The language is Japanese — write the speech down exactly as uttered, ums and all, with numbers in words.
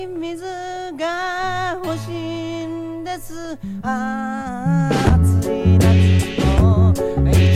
水が欲しいんです。暑い夏の